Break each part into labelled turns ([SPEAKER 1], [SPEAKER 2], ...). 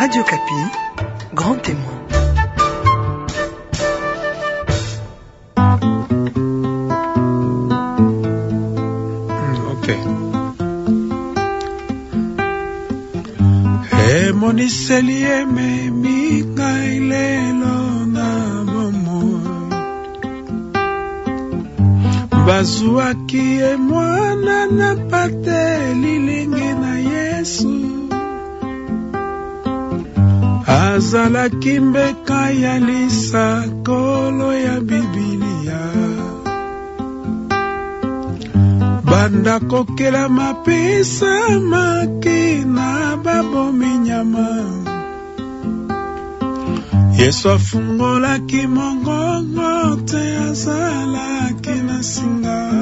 [SPEAKER 1] Radio Kapi, grand témoin.
[SPEAKER 2] Moniseli eme mikailelo na momo bazuaki e mwana na pate lilingi na Yesu azalaki mbeka ya lisakolo ya Biblia banda kokela mapesa makina babomi nyama Yesu afungolaki mongongo te azalaki na singa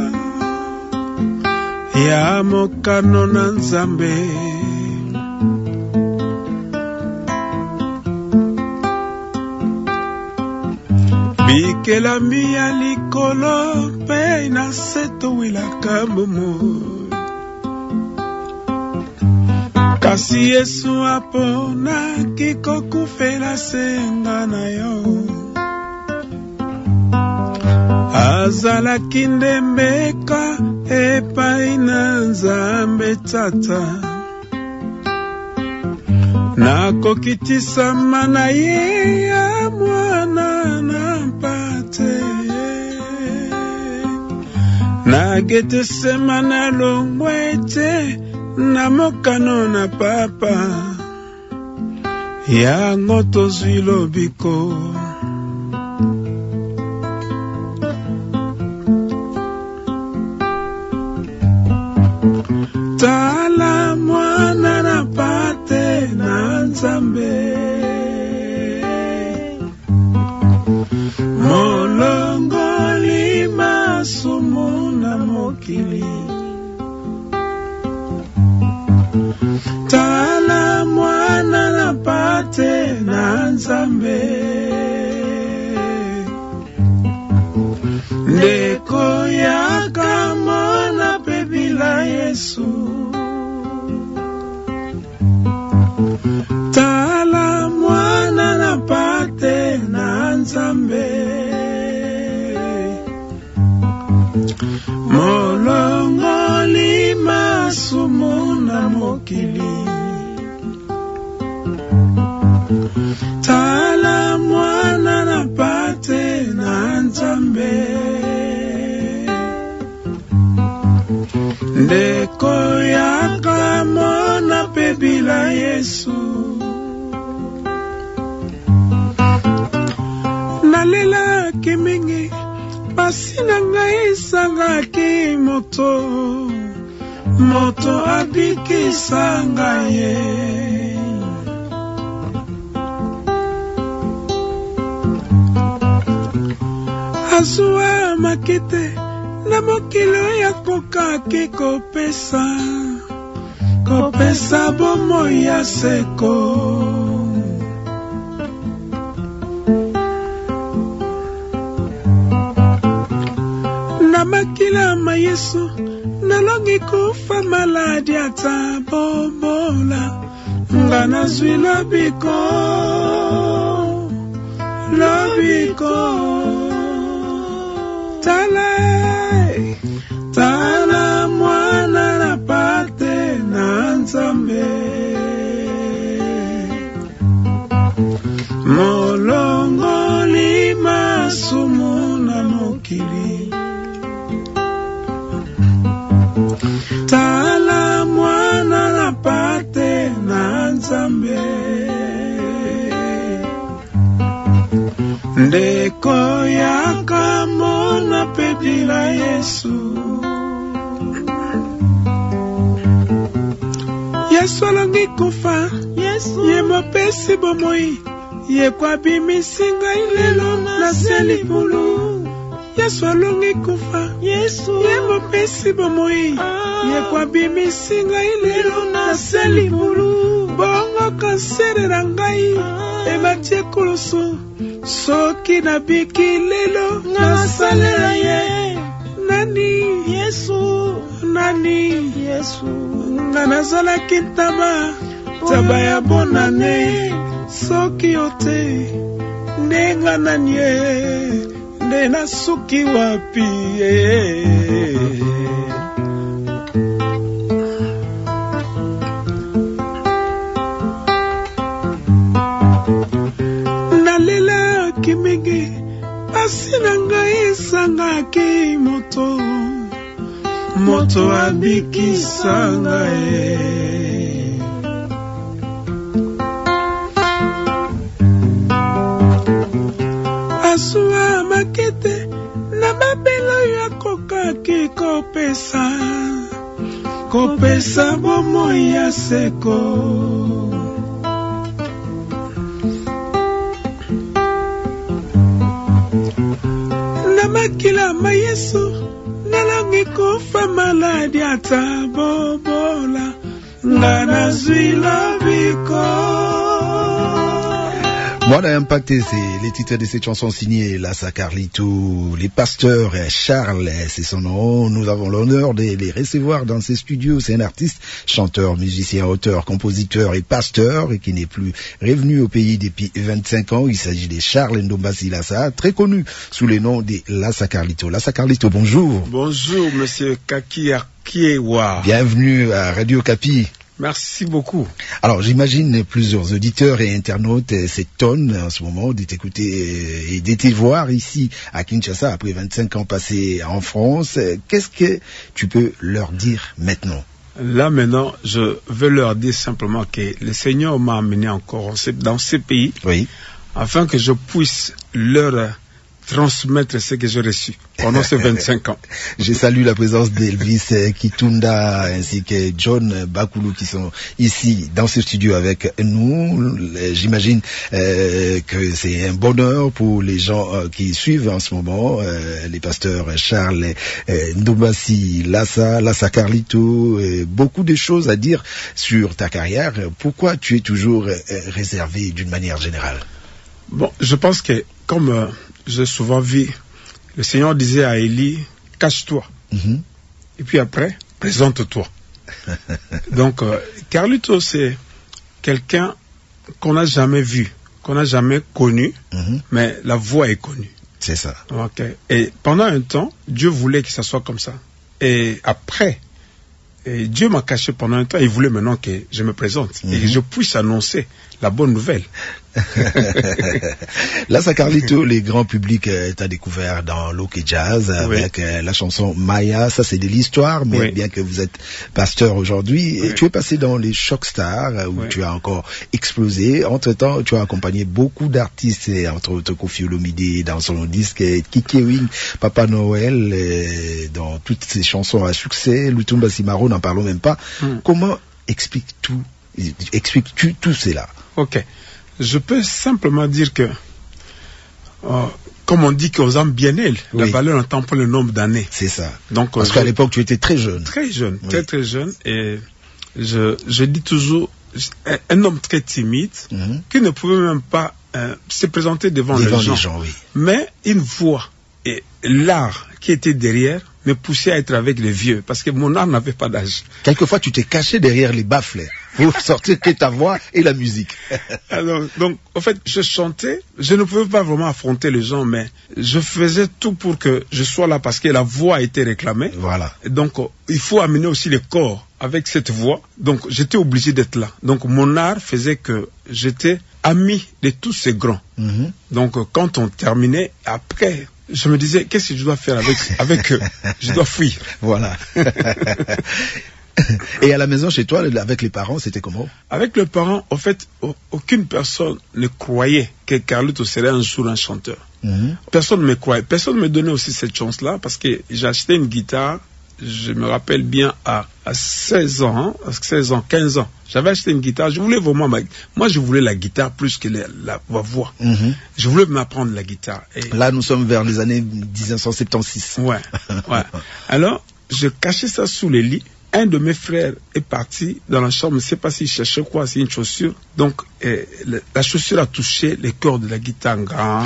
[SPEAKER 2] ya mokano na Nzambe bikelambi ya likolo pe na seto wilaka bomo kasi Yesu aponaki kokufela senga na yo azalaki ndembeka epai na Nzambe Tata na kokitisama na ye ya mwana na mpate na Getesema na longwete na mokano na papa ya ngoto zwilo biko tala mwana na pate na Nzambe molongoli masumu na mokili tala mwana na pate na Nzambe ndeko yaka mwana pebila Yesu tala mwana na pate na Nzambe molongoli masumu na mokili tala mwana na pate na Nzambe ndeko yaka mwana pebila Yesu nalela kimingi pasi na ngai sangaki moto abikisa ngai azua makite na mokilo ya kokaki kopesa bomo ya seko na makila ma Yesu nalongi kufa maladi ata bobola ngana zwi lobiko tala mwana na pate na Nzambe molongoli masumu na mokili tala mwana na pate na Nzambe ndeko yaka mwana pebila Yesu Yesu alongi kufa ye mopesi bomoi ye kwa bimisinga ilelo na selibulu Yesu alongi kufa ye mopesi bomoi ye kwa bimisinga ilelo na selibulu bongo kansere na ngai ebatie kulusu soki na biki lelo nasalela ye nani Yesu nga nazala kintaba taba ya bonane soki ote nenga nanye nena suki wapi nalela kimigi asinanga isanga ki moto abikisanga Asua makete na babelo ya kokaki kopesa bomo ya seko na makila mayesu nalangi kofa maladi ata bobola ngana zwila biko.
[SPEAKER 3] Moi, Impact, c'est les titres de cette chanson signée Lassa Carlito, les pasteurs, Charles, c'est son nom. Nous avons l'honneur de les recevoir dans ces studios. C'est un artiste, chanteur, musicien, auteur, compositeur et pasteur, et qui n'est plus revenu au pays depuis 25 ans. Il s'agit de Charles Ndombasi Lassa, très connu sous le nom de Lassa Carlito. Lassa Carlito, bonjour.
[SPEAKER 2] Bonjour, monsieur Kaki Akiewa.
[SPEAKER 3] Bienvenue à Radio Kapi.
[SPEAKER 2] Merci beaucoup.
[SPEAKER 3] Alors, j'imagine plusieurs auditeurs et internautes s'étonnent en ce moment de t'écouter et de te voir ici à Kinshasa après 25 ans passés en France. Qu'est-ce que tu peux leur dire maintenant?
[SPEAKER 2] Là, maintenant, je veux leur dire simplement que le Seigneur m'a amené encore dans ce pays,
[SPEAKER 3] oui,
[SPEAKER 2] afin que je puisse leur transmettre ce que j'ai reçu pendant ces 25 ans.
[SPEAKER 3] Je salue la présence d'Elvis Kitunda ainsi que John Bakoulou qui sont ici dans ce studio avec nous. J'imagine que c'est un bonheur pour les gens qui suivent en ce moment, les pasteurs Charles Ndombasi Lassa Carlito, beaucoup de choses à dire sur ta carrière. Pourquoi tu es toujours réservé d'une manière générale?
[SPEAKER 2] Bon, je pense que comme j'ai souvent vu, le Seigneur disait à Élie, cache-toi. Et puis après, présente-toi. Donc, Carlito, c'est quelqu'un qu'on n'a jamais vu, qu'on n'a jamais connu, mais la voix est connue.
[SPEAKER 3] C'est ça.
[SPEAKER 2] Okay. Et pendant un temps, Dieu voulait que ça soit comme ça. Et après, Dieu m'a caché pendant un temps, il voulait maintenant que je me présente et que je puisse annoncer la bonne nouvelle.
[SPEAKER 3] Lassa Carlito, les grands publics t'a découvert dans l'Ok Jazz avec la chanson Maya. Ça, c'est de l'histoire, mais bien que vous êtes pasteur aujourd'hui, tu es passé dans les Choc Stars où tu as encore explosé. Entre-temps, tu as accompagné beaucoup d'artistes, entre autres Koffi Olomide dans son disque, Kiki Wing, Papa Noël, dans toutes ces chansons à succès, Lutumba Simaro, n'en parlons même pas. Comment expliques-tu tout cela?
[SPEAKER 2] Ok. Je peux simplement dire que, comme on dit qu'aux âmes bien elles, la valeur n'entend pas le nombre d'années.
[SPEAKER 3] C'est ça.
[SPEAKER 2] Donc,
[SPEAKER 3] parce qu'à l'époque, tu étais très jeune.
[SPEAKER 2] Très jeune, très jeune. Et je dis toujours, un homme très timide, qui ne pouvait même pas se présenter devant les gens. Mais une voix et l'art qui était derrière me poussait à être avec les vieux, parce que mon art n'avait pas d'âge.
[SPEAKER 3] Quelquefois, tu t'es caché derrière les baffles pour sortir que ta voix et la musique.
[SPEAKER 2] Alors, donc, en fait, je chantais, je ne pouvais pas vraiment affronter les gens, mais je faisais tout pour que je sois là, parce que la voix a été réclamée.
[SPEAKER 3] Voilà.
[SPEAKER 2] Donc, il faut amener aussi le corps avec cette voix. Donc, j'étais obligé d'être là. Donc, mon art faisait que j'étais ami de tous ces grands. Donc, quand on terminait, après, je me disais, qu'est-ce que je dois faire avec eux? Je dois fuir.
[SPEAKER 3] Voilà. Et à la maison, chez toi, avec les parents, c'était comment? Avec
[SPEAKER 2] les parents, en fait, aucune personne ne croyait que Carlito serait un jour un chanteur. Personne ne me croyait. Personne ne me donnait aussi cette chance-là, parce que j'ai acheté une guitare, je me rappelle bien, à 16 ans, 15 ans. J'avais acheté une guitare, je voulais vraiment... Moi, je voulais la guitare plus que la voix. Je voulais m'apprendre la guitare. Et...
[SPEAKER 3] Là, nous sommes vers les années 1976.
[SPEAKER 2] Ouais. Alors, je cachais ça sous le lit. un de mes frères est parti dans la chambre, je ne sais pas s'il cherchait quoi, c'est une chaussure. Donc, la chaussure a touché les cordes de la guitare grand.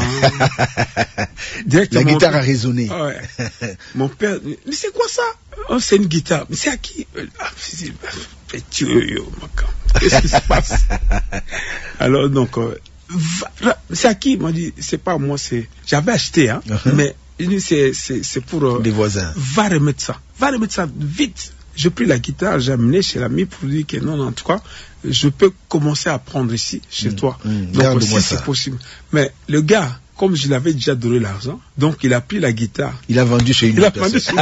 [SPEAKER 3] La guitare a résonné.
[SPEAKER 2] Ouais. Mon père, mais c'est quoi ça? Oh, c'est une guitare. Mais c'est à qui? Qu'est-ce qui se passe? Alors, donc, c'est à qui? Il m'a dit, c'est pas moi, j'avais acheté, hein, mais c'est pour
[SPEAKER 3] des voisins.
[SPEAKER 2] Va remettre ça vite. J'ai pris la guitare, j'ai amené chez l'ami pour lui dire que non, en tout cas, je peux commencer à apprendre ici, chez toi. Donc, si c'est possible. Mais le gars, comme je l'avais déjà donné l'argent, donc il a pris la guitare.
[SPEAKER 3] Il a vendu chez une personne.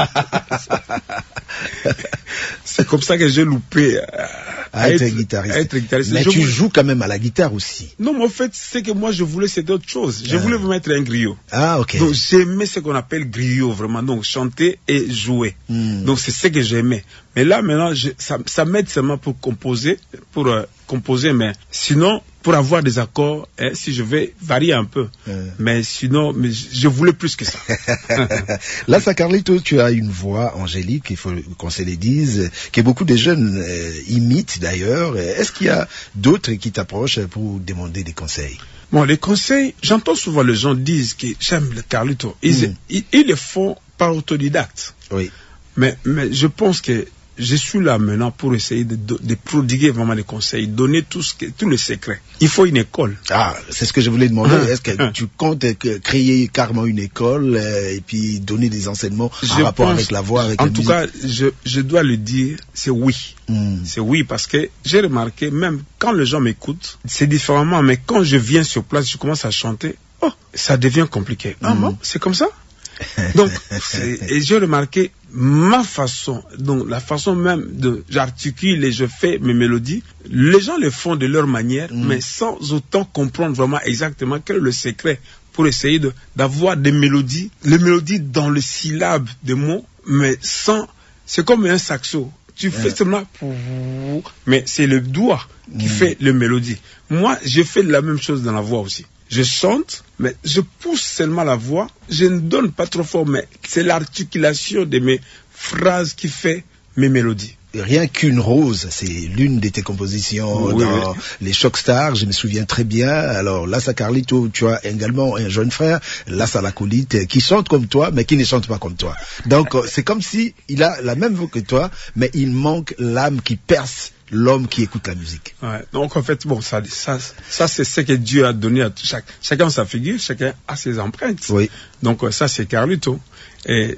[SPEAKER 2] C'est comme ça que j'ai loupé
[SPEAKER 3] à être guitariste. Mais tu joues quand même à la guitare aussi.
[SPEAKER 2] Non, mais en fait, c'est que moi je voulais, c'était autre chose. Je voulais vraiment être un griot.
[SPEAKER 3] Ah, ok.
[SPEAKER 2] Donc j'aimais ce qu'on appelle griot, vraiment. Donc chanter et jouer. Donc c'est ce que j'aimais. Mais là, maintenant, ça m'aide seulement pour composer, mais sinon, pour avoir des accords, si je vais varier un peu. Mais sinon, je voulais plus que ça.
[SPEAKER 3] Là, Carlito, tu as une voix angélique, il faut qu'on se le dise, que beaucoup de jeunes imitent d'ailleurs. Est-ce qu'il y a d'autres qui t'approchent pour demander des conseils?
[SPEAKER 2] Bon, les conseils, j'entends souvent les gens disent que j'aime le Carlito. Ils le font par autodidacte.
[SPEAKER 3] Oui.
[SPEAKER 2] Mais je pense que je suis là maintenant pour essayer de prodiguer vraiment des conseils, donner tout le secret. Il faut une école.
[SPEAKER 3] Ah, c'est ce que je voulais demander. Est-ce que tu comptes créer carrément une école et puis donner des enseignements en rapport avec la voix, avec la musique?
[SPEAKER 2] En tout cas, je dois le dire, c'est oui. C'est oui parce que j'ai remarqué, même quand les gens m'écoutent, c'est différemment, mais quand je viens sur place, je commence à chanter, ça devient compliqué. Ah bon, c'est comme ça? Donc, et j'ai remarqué ma façon, donc la façon même j'articule et je fais mes mélodies, les gens le font de leur manière, mais sans autant comprendre vraiment exactement quel est le secret pour essayer d'avoir des mélodies, les mélodies dans les syllabes des mots, mais sans, c'est comme un saxo. Tu fais seulement, mais c'est le doigt qui fait les mélodies. Moi, je fais la même chose dans la voix aussi. Je chante, mais je pousse seulement la voix. Je ne donne pas trop fort, mais c'est l'articulation de mes phrases qui fait mes mélodies.
[SPEAKER 3] Rien qu'une rose, c'est l'une de tes compositions dans les Choc Stars, je me souviens très bien. Alors là, Carlito, tu as également un jeune frère, Lassa l'acolyte, qui chante comme toi, mais qui ne chante pas comme toi. Donc c'est comme si il a la même voix que toi, mais il manque l'âme qui perce l'homme qui écoute la musique.
[SPEAKER 2] Ouais. Donc en fait, bon, ça c'est ce que Dieu a donné à chacun sa figure, chacun a ses empreintes.
[SPEAKER 3] Oui.
[SPEAKER 2] Donc ça c'est Carlito. Et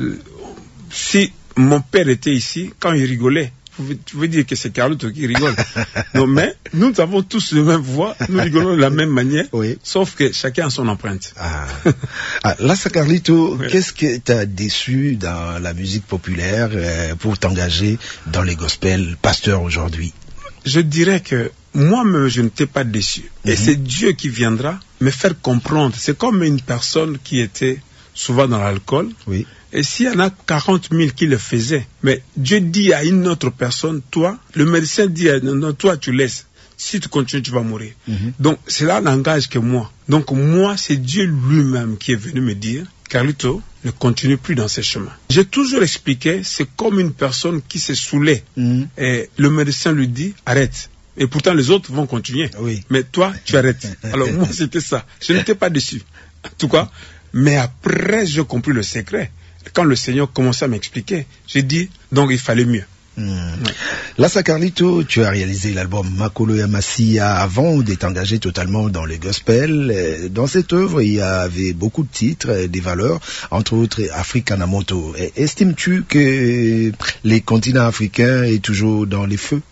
[SPEAKER 2] si mon père était ici, quand il rigolait, vous pouvez dire que c'est Carlito qui rigole. Non, mais nous avons tous la même voix, nous rigolons de la même manière, sauf que chacun a son empreinte.
[SPEAKER 3] Là, Carlito, qu'est-ce que t'as déçu dans la musique populaire pour t'engager dans les gospels pasteurs aujourd'hui?
[SPEAKER 2] Je dirais que moi-même, je n'étais pas déçu. Et c'est Dieu qui viendra me faire comprendre. C'est comme une personne qui était souvent dans l'alcool.
[SPEAKER 3] Oui.
[SPEAKER 2] Et s'il y en a 40 000 qui le faisaient, mais Dieu dit à une autre personne, toi, le médecin dit à non, toi tu laisses. Si tu continues, tu vas mourir. Donc cela n'engage que moi. Donc moi, c'est Dieu lui-même qui est venu me dire, Carlito, ne continue plus dans ces chemins. J'ai toujours expliqué, c'est comme une personne qui s'est saoulée. Et le médecin lui dit, arrête. Et pourtant les autres vont continuer.
[SPEAKER 3] Oui.
[SPEAKER 2] Mais toi, tu arrêtes. Alors moi, c'était ça. Je n'étais pas déçu. En tout cas, mais après, j'ai compris le secret. Quand le Seigneur commençait à m'expliquer, j'ai dit, donc il fallait mieux.
[SPEAKER 3] Là, Carlito, tu as réalisé l'album Makolo Yamasia avant d'être engagé totalement dans le gospel. Dans cette œuvre, il y avait beaucoup de titres, des valeurs, entre autres Africana Moto. Estimes-tu que les continents africains est toujours dans les feux?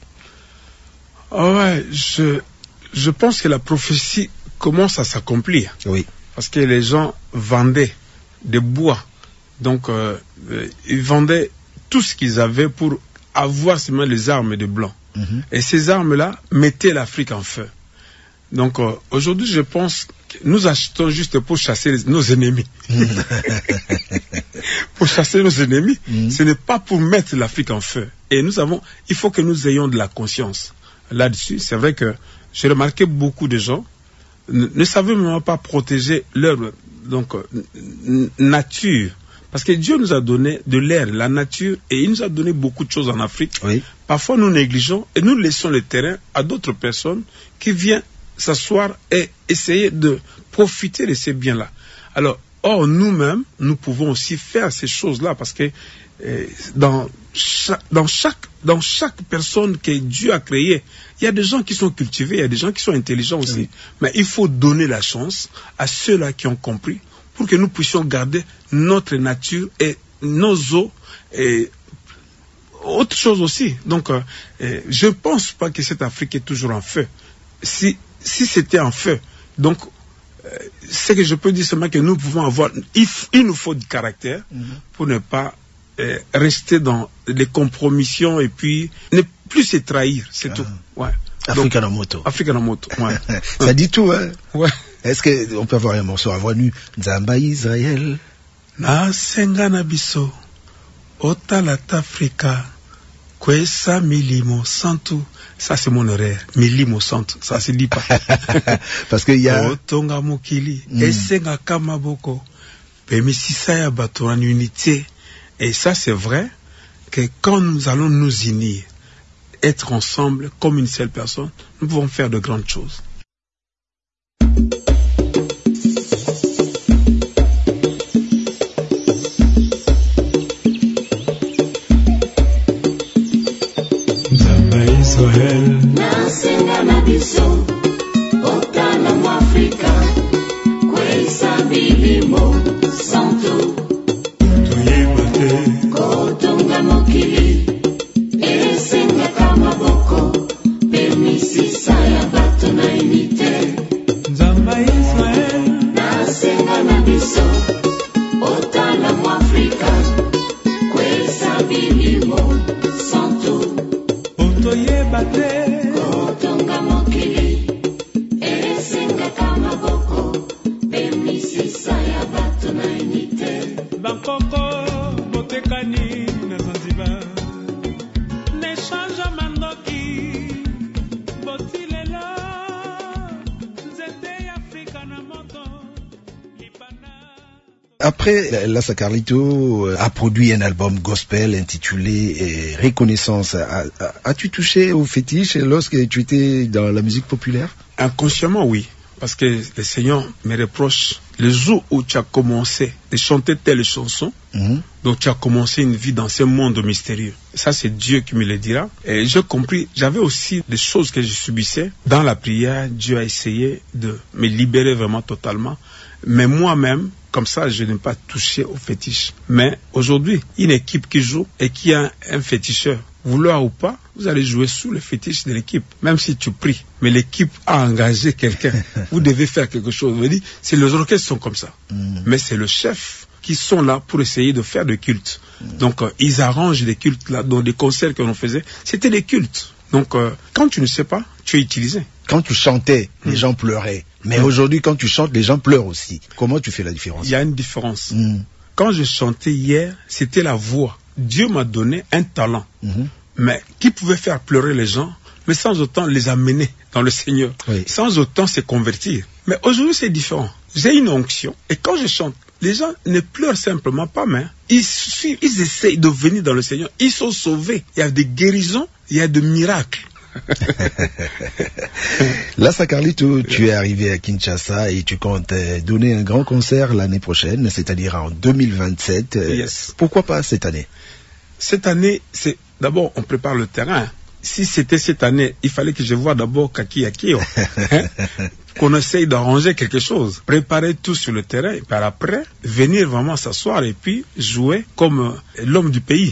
[SPEAKER 2] Ouais, je pense que la prophétie commence à s'accomplir.
[SPEAKER 3] Oui.
[SPEAKER 2] Parce que les gens vendaient des bois. Donc, ils vendaient tout ce qu'ils avaient pour avoir seulement les armes de blanc. Et ces armes-là mettaient l'Afrique en feu. Donc, aujourd'hui, je pense que nous achetons juste pour chasser nos ennemis. Pour chasser nos ennemis, ce n'est pas pour mettre l'Afrique en feu. Et il faut que nous ayons de la conscience. Là-dessus, c'est vrai que j'ai remarqué beaucoup de gens ne savaient même pas protéger leur nature Parce que Dieu nous a donné de l'air, la nature, et il nous a donné beaucoup de choses en Afrique.
[SPEAKER 3] Oui.
[SPEAKER 2] Parfois, nous négligeons et nous laissons le terrain à d'autres personnes qui viennent s'asseoir et essayer de profiter de ces biens-là. Alors, nous-mêmes, nous pouvons aussi faire ces choses-là parce que dans chaque personne que Dieu a créée, il y a des gens qui sont cultivés, il y a des gens qui sont intelligents aussi. Oui. Mais il faut donner la chance à ceux-là qui ont compris pour que nous puissions garder notre nature et nos eaux et autre chose aussi. Donc, je ne pense pas que cette Afrique est toujours en feu. Si c'était en feu, donc, ce que je peux dire seulement que nous pouvons avoir, il nous faut du caractère pour ne pas rester dans les compromissions et puis ne plus se trahir, c'est tout. Ouais.
[SPEAKER 3] Africa na moto.
[SPEAKER 2] Africa na moto, ouais.
[SPEAKER 3] Ça dit tout, hein?
[SPEAKER 2] Ouais.
[SPEAKER 3] Est-ce qu'on peut avoir un morceau à voix nue? Nzamba Israël.
[SPEAKER 2] Na senga na biso, otalat Africa, kwesa milimo santu. Ça, c'est mon horaire. Milimo santu. Ça se dit pas.
[SPEAKER 3] Parce qu'il y a...
[SPEAKER 2] Otonga mokili, esenga kamaboko, pemisisa ya bato en unité. Et ça, c'est vrai que quand nous allons nous unir, être ensemble comme une seule personne, nous pouvons faire de grandes choses.
[SPEAKER 4] Nasenga na biso, otala mu Afrika, kwesa bilimo santu. Kotonga mokili, esenga kamaboko, pemisisa ya bato na unité. Nzamba Israel. Nasenga na biso, otala mu Afrika, kwesa bilimo santu. Kotonga mokili, esenga kamaboko, pemisisa ya bato na unité.
[SPEAKER 5] Bankoko, botekani na Zanzibar, n'échange mandoki, botilela, nzete Afrika na moto, lipana.
[SPEAKER 3] Après, Lassa Carlito a produit un album gospel intitulé Reconnaissance. As-tu touché au fétiche lorsque tu étais dans la musique populaire?
[SPEAKER 2] Inconsciemment, oui. Parce que le Seigneur me reproche le jour où tu as commencé de chanter telle chanson, donc tu as commencé une vie dans ce monde mystérieux. Ça, c'est Dieu qui me le dira. Et j'ai compris, j'avais aussi des choses que je subissais. Dans la prière, Dieu a essayé de me libérer vraiment totalement. Mais moi-même, comme ça, je n'ai pas touché au fétiche. Mais aujourd'hui, une équipe qui joue et qui a un féticheur, vouloir ou pas, vous allez jouer sous le fétiche de l'équipe, même si tu pries. Mais l'équipe a engagé quelqu'un. Vous devez faire quelque chose. Vous dites, c'est les orchestres sont comme ça. Mais c'est le chef qui sont là pour essayer de faire des cultes. Donc, ils arrangent des cultes là, dans des concerts que l'on faisait. C'était des cultes. Donc, quand tu ne sais pas, tu es utilisé.
[SPEAKER 3] Quand tu chantais, les gens pleuraient. Mais aujourd'hui, quand tu chantes, les gens pleurent aussi. Comment tu fais la différence?
[SPEAKER 2] Il y a une différence. Quand je chantais hier, c'était la voix. Dieu m'a donné un talent, mais qui pouvait faire pleurer les gens, mais sans autant les amener dans le Seigneur, sans autant se convertir. Mais aujourd'hui, c'est différent. J'ai une onction, et quand je chante, les gens ne pleurent simplement pas, mais ils essayent de venir dans le Seigneur. Ils sont sauvés. Il y a des guérisons, il y a des miracles.
[SPEAKER 3] Lassa Carlito, tu es arrivé à Kinshasa et tu comptes donner un grand concert l'année prochaine, c'est-à-dire en 2027.
[SPEAKER 2] Yes.
[SPEAKER 3] Pourquoi pas cette année?
[SPEAKER 2] Cette année, c'est d'abord on prépare le terrain. Si c'était cette année, il fallait que je voie d'abord Kaki Akio, qu'on essaye d'arranger quelque chose, préparer tout sur le terrain, et par après, venir vraiment s'asseoir et puis jouer comme l'homme du pays.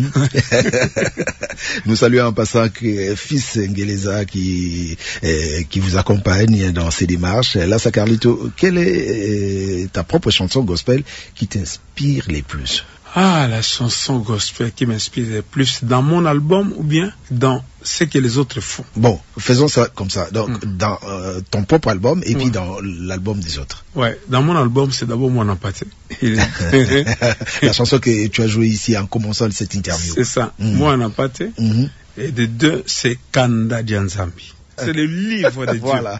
[SPEAKER 3] Nous saluons en passant Fils Ngeleza qui vous accompagne dans ces démarches. Lassa Carlito, quelle est ta propre chanson gospel qui t'inspire les plus?
[SPEAKER 2] Ah, la chanson gospel qui m'inspire le plus dans mon album ou bien dans ce que les autres font.
[SPEAKER 3] Bon, faisons ça comme ça. Donc, dans ton propre album et puis dans l'album des autres.
[SPEAKER 2] Ouais, dans mon album, c'est d'abord Moi Nampaté.
[SPEAKER 3] La chanson que tu as jouée ici en commençant cette interview.
[SPEAKER 2] C'est ça, Moi Nampaté. Et de deux, c'est Kanda Dianzambi. C'est le livre de Dieu.
[SPEAKER 3] Voilà.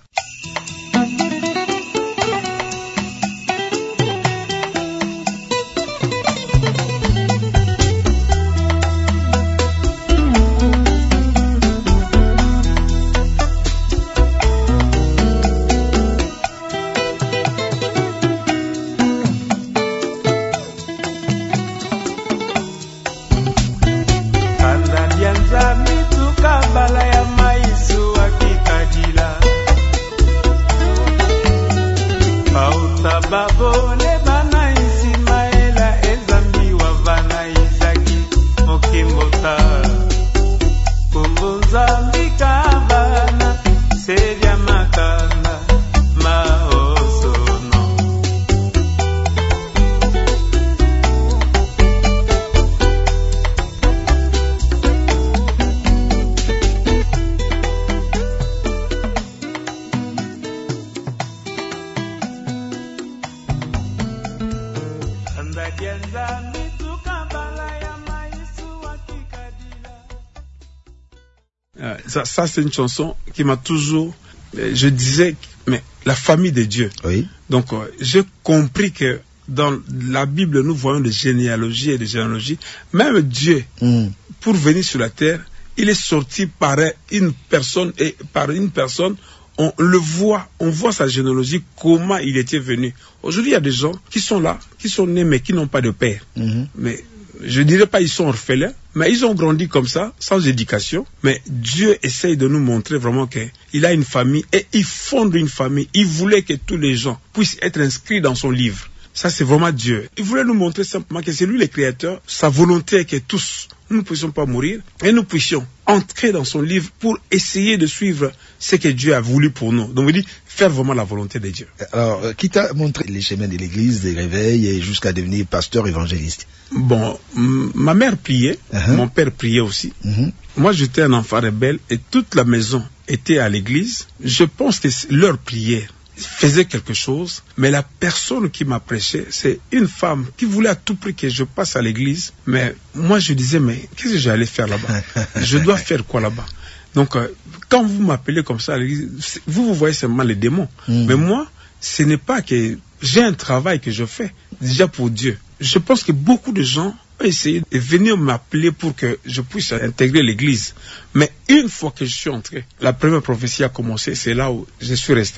[SPEAKER 2] Ça c'est une chanson qui m'a toujours... Je disais, mais la famille de Dieu.
[SPEAKER 3] Oui.
[SPEAKER 2] Donc, j'ai compris que dans la Bible, nous voyons des généalogies et des généalogies. Même Dieu, pour venir sur la terre, il est sorti par une personne, et par une personne, on le voit, on voit sa généalogie, comment il était venu. Aujourd'hui, il y a des gens qui sont là, qui sont nés, mais qui n'ont pas de père. Mais je ne dirais pas ils sont orphelins, mais ils ont grandi comme ça, sans éducation. Mais Dieu essaye de nous montrer vraiment qu'il a une famille et il fonde une famille. Il voulait que tous les gens puissent être inscrits dans son livre. Ça, c'est vraiment Dieu. Il voulait nous montrer simplement que c'est lui le créateur. Sa volonté est que tous, nous ne puissions pas mourir et nous puissions entrer dans son livre pour essayer de suivre ce que Dieu a voulu pour nous. Donc, il dit, faire vraiment la volonté de Dieu.
[SPEAKER 3] Alors, qui t'a montré les chemins de l'église, des réveils, et jusqu'à devenir pasteur évangéliste?
[SPEAKER 2] Bon, ma mère priait, mon père priait aussi. Moi, j'étais un enfant rebelle et toute la maison était à l'église. Je pense que leur prière faisait quelque chose, mais la personne qui m'a prêché, c'est une femme qui voulait à tout prix que je passe à l'église. Mais moi, je disais, mais qu'est-ce que j'allais faire là-bas? Je dois faire quoi là-bas? Donc, quand vous m'appelez comme ça à l'église, vous voyez seulement les démons. Mais moi, ce n'est pas que j'ai un travail que je fais déjà pour Dieu. Je pense que beaucoup de gens ont essayé de venir m'appeler pour que je puisse intégrer l'église. Mais une fois que je suis entré, la première prophétie a commencé, c'est là où je suis resté.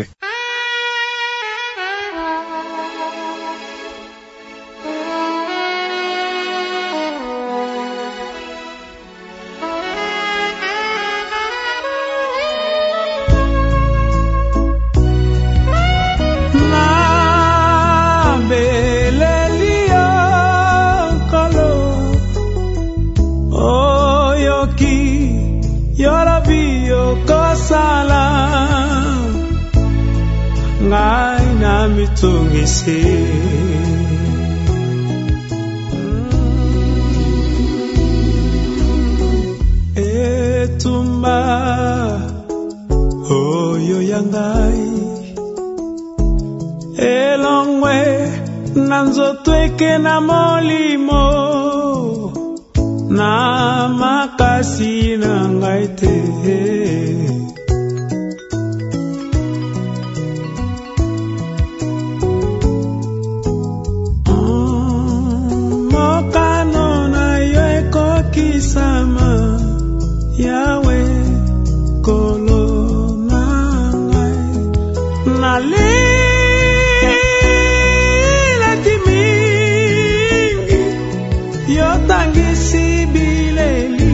[SPEAKER 5] Etumba oyo yangai elongwe nanzotweke na molimo na makasi na ngai te. Yahweh kolo nangai nalila timingi yotangisi bileli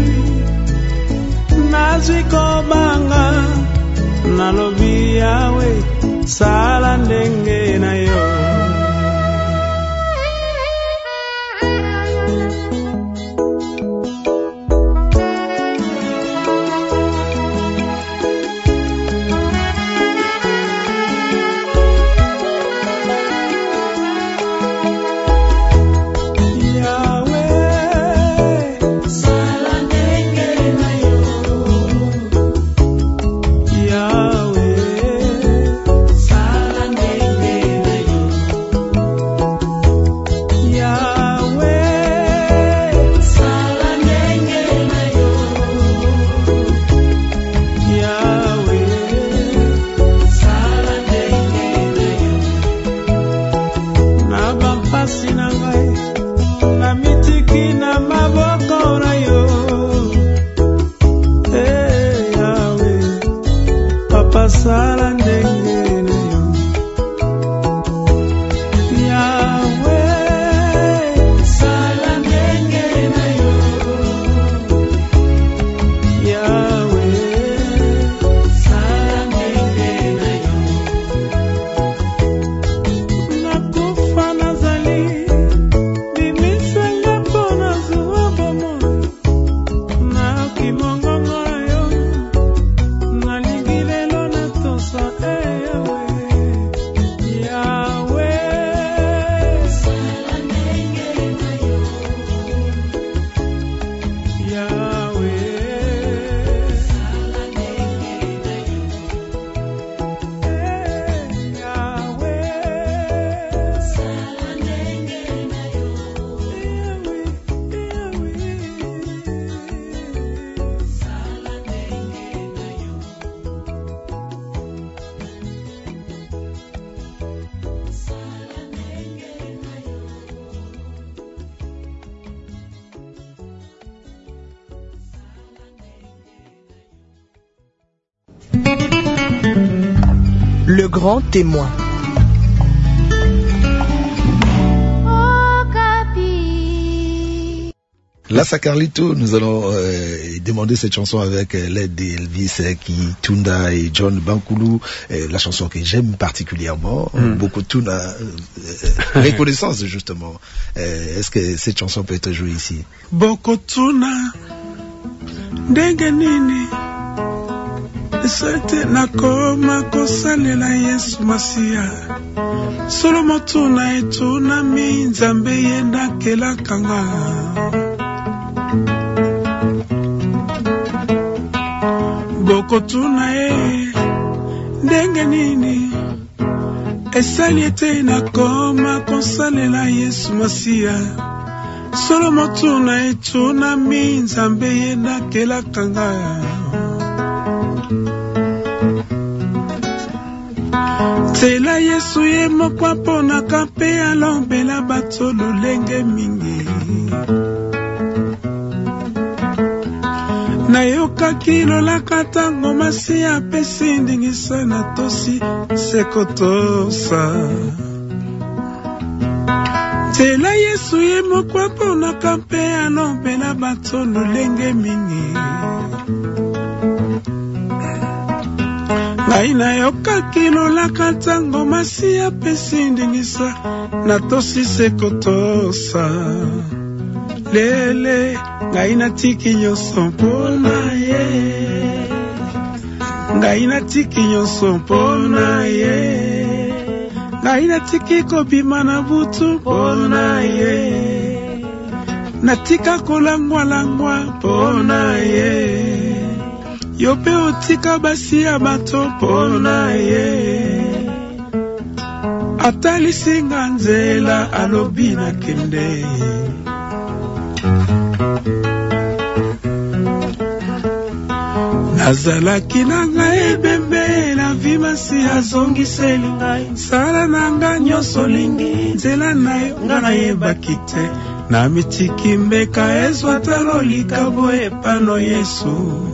[SPEAKER 5] nazwi kobanga nalobi Yahweh sala ndenge na yo. Nalingi lelo na tosa
[SPEAKER 1] Le grand témoin.
[SPEAKER 3] Lassa Carlito, nous allons demander cette chanson avec l'aide d'Elvis Kitunda et John Bankoulou, la chanson que j'aime particulièrement. Beaucoup de tout reconnaissance justement. Est-ce que cette chanson peut être jouée ici?
[SPEAKER 2] Bokotuna Dengenini Sete nakoma kosalela Yesu Masia Solo motuna etuna minzambe yenda kela kanga Bokotuna Dengenini Esali ete nakoma kosalela Yesu Masia Solo motuna etuna minzambe yenda kela kanga Tela Yesu ye mokwa pona kampe alombela bato lolenge mingi Nayoka kilola katango masi apesi ndingisa na tosi sekotosa Tela Yesu ye mokwa pona kampe alombela bato lolenge mingi Naina yoka kilola katango masi apesi ndingisa na tosi sekotosa Lele Ngaina tiki nyonso mpona ye Ngaina tiki nyonso mpona ye Ngaina tiki kobima na butu mpona ye Natika kolangwa mpona ye Yope otika basi ya bato mpona ye Atalisinga nzela alobi na kende Nazalaki nanga ebembe la vimasi azongiseli ngai Sala nanga nyonso lingi nzela nayo nga nayebaki te Na mitiki mbeka ezwa talo likabo epano Yesu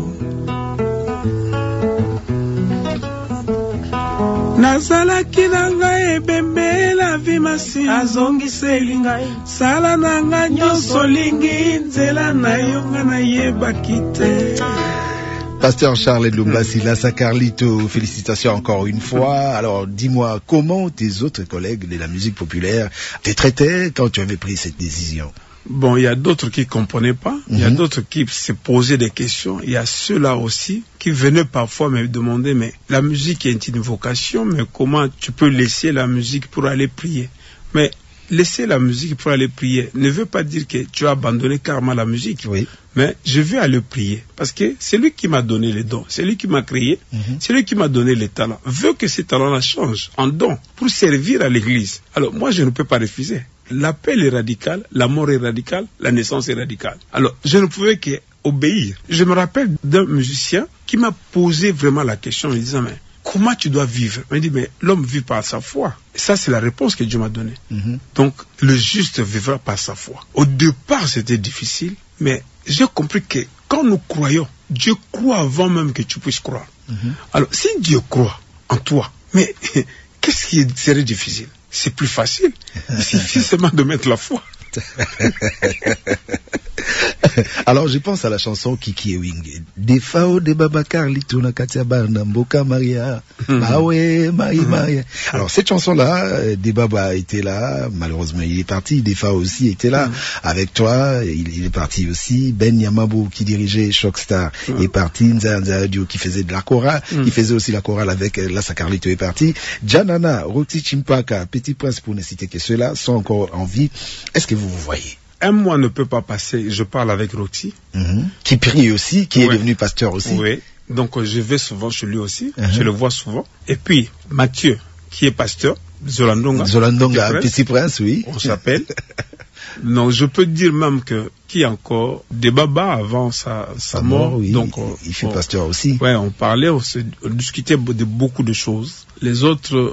[SPEAKER 2] Nazalaki nanga ebembe la vimasi azongiseli ngai Sala nanga nyonso lingi nzela nayo nga nayebaki te
[SPEAKER 3] Pasteur Charles Lumbasi, Lassa Carlito, félicitations encore une fois. Alors, dis-moi, comment tes autres collègues de la musique populaire te traitaient quand tu avais pris cette décision?
[SPEAKER 2] Bon, il y a d'autres qui ne comprenaient pas, il y a d'autres qui se posaient des questions, il y a ceux-là aussi qui venaient parfois me demander, mais la musique est une vocation, mais comment tu peux laisser la musique pour aller prier? Mais laisser la musique pour aller prier ne veut pas dire que tu as abandonné carrément la musique.
[SPEAKER 3] Oui.
[SPEAKER 2] Mais je vais aller prier parce que c'est lui qui m'a donné les dons, c'est lui qui m'a créé, c'est lui qui m'a donné les talents. Veut que ces talents-là changent en dons pour servir à l'église. Alors moi je ne peux pas refuser. L'appel est radical, la mort est radicale, la naissance est radicale. Alors je ne pouvais qu'obéir. Je me rappelle d'un musicien qui m'a posé vraiment la question en me disant, mais comment tu dois vivre? Il m'a dit, mais l'homme vit par sa foi. Et ça, c'est la réponse que Dieu m'a donnée. Donc, le juste vivra par sa foi. Au départ, c'était difficile, mais j'ai compris que quand nous croyons, Dieu croit avant même que tu puisses croire. Alors, si Dieu croit en toi, mais qu'est-ce qui serait difficile? C'est plus facile. Il suffit seulement de mettre la foi.
[SPEAKER 3] Alors je pense à la chanson Kiki Ewing. Defao de Baba Carlito na katia barna mboka Maria. Mawe Maria. Alors cette chanson-là, Debaba était là, malheureusement il est parti. Defao aussi était là avec toi. Il est parti aussi. Ben Yamabo qui dirigeait Shockstar est parti. Nza Dio qui faisait de la chorale, il faisait aussi la chorale avec Lassa Carlito est parti. Janana, Roti Chimpaka, Petit Prince pour ne citer que ceux-là sont encore en vie. Est-ce que vous voyez?
[SPEAKER 2] Un mois ne peut pas passer, je parle avec Roti.
[SPEAKER 3] Qui prie aussi, qui est devenu pasteur aussi.
[SPEAKER 2] Oui, donc je vais souvent chez lui aussi, je le vois souvent. Et puis Mathieu, qui est pasteur,
[SPEAKER 3] Zolandonga, Petit Prince, oui.
[SPEAKER 2] On s'appelle. Donc je peux dire même que qui encore Debaba avant sa mort.
[SPEAKER 3] Oui,
[SPEAKER 2] donc
[SPEAKER 3] il fut pasteur aussi.
[SPEAKER 2] Ouais, on parlait, on discutait de beaucoup de choses. Les autres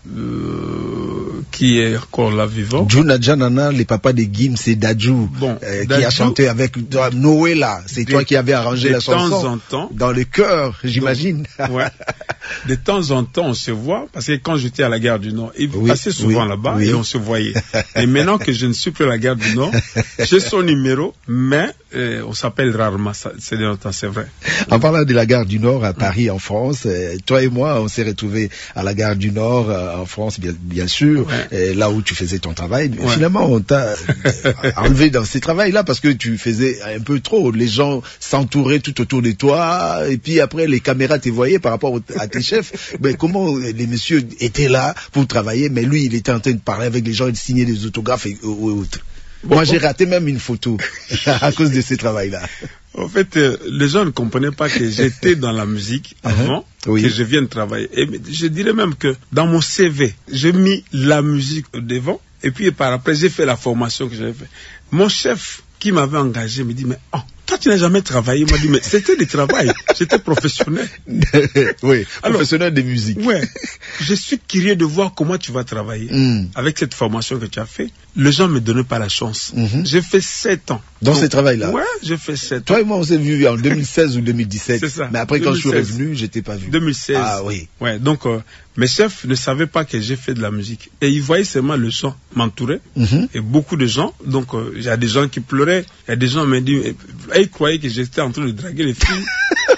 [SPEAKER 2] qui est encore là vivant.
[SPEAKER 3] Juna Janana, les papas de Gim, c'est Dadju, qui a chanté avec Noé là. C'est toi qui avais arrangé la chanson.
[SPEAKER 2] De temps en temps.
[SPEAKER 3] Dans le chœur, j'imagine.
[SPEAKER 2] Ouais. de temps en temps, on se voit, parce que quand j'étais à la gare du Nord, il passait souvent là-bas et on se voyait. Et maintenant que je ne suis plus à la gare du Nord, j'ai son numéro, mais on s'appelle rarement, c'est vrai.
[SPEAKER 3] En parlant de la gare du Nord à Paris, en France, toi et moi, on s'est retrouvés à la gare du Nord en France, bien sûr, là où tu faisais ton travail. Finalement, on t'a enlevé dans ces travails-là parce que tu faisais un peu trop. Les gens s'entouraient tout autour de toi, et puis après, les caméras te voyaient par rapport à tes chefs. Mais comment les messieurs étaient là pour travailler, mais lui, il était en train de parler avec les gens et de signer des autographes et autres. Moi, j'ai raté même une photo à cause de ce travail-là.
[SPEAKER 2] En fait, les gens ne comprenaient pas que j'étais dans la musique avant que je vienne travailler. Et je dirais même que dans mon CV, j'ai mis la musique devant. Et puis par après, j'ai fait la formation que j'avais fait. Mon chef qui m'avait engagé me dit, mais toi tu n'as jamais travaillé. Il m'a dit, mais c'était du travail. J'étais professionnel.
[SPEAKER 3] Oui, professionnel de musique.
[SPEAKER 2] Ouais. Je suis curieux de voir comment tu vas travailler. Avec cette formation que tu as fait, les gens ne me donnaient pas la chance. J'ai fait 7 ans.
[SPEAKER 3] Dans ce travail-là?
[SPEAKER 2] Ouais, j'ai fait 7 ans.
[SPEAKER 3] Toi et moi, on s'est vu en 2016 ou 2017.
[SPEAKER 2] C'est ça.
[SPEAKER 3] Mais après, 2016. Quand je suis revenu, j'étais pas vu.
[SPEAKER 2] 2016.
[SPEAKER 3] Ah oui.
[SPEAKER 2] Ouais, donc, mes chefs ne savaient pas que j'ai fait de la musique. Et ils voyaient seulement le son m'entourer. Et beaucoup de gens. Donc, il y a des gens qui pleuraient. Il y a des gens qui m'ont dit, ils croyaient que j'étais en train de draguer les filles.